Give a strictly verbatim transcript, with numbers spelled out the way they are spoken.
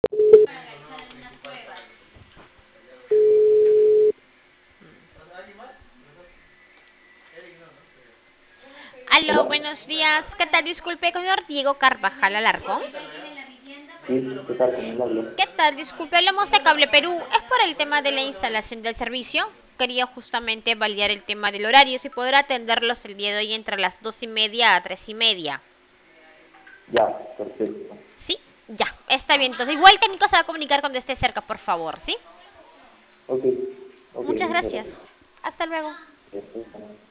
Aló, ¿Hola? buenos días. ¿Qué tal? Disculpe, con el señor Diego Carvajal Alarcón. Sí, ¿qué tal? ¿Con él hablo? ¿Qué tal? Disculpe, hablamos de Cable Perú. Es por el tema de la instalación del servicio. Quería justamente validar el tema del horario, si podrá atenderlos el día de hoy entre las dos y media a tres y media. Ya, perfecto. ¿Sí? Ya, está bien. Entonces, igual el técnico se va a comunicar cuando esté cerca, por favor, ¿sí? Ok, ok, Muchas muchas gracias. gracias. Hasta luego. Perfecto.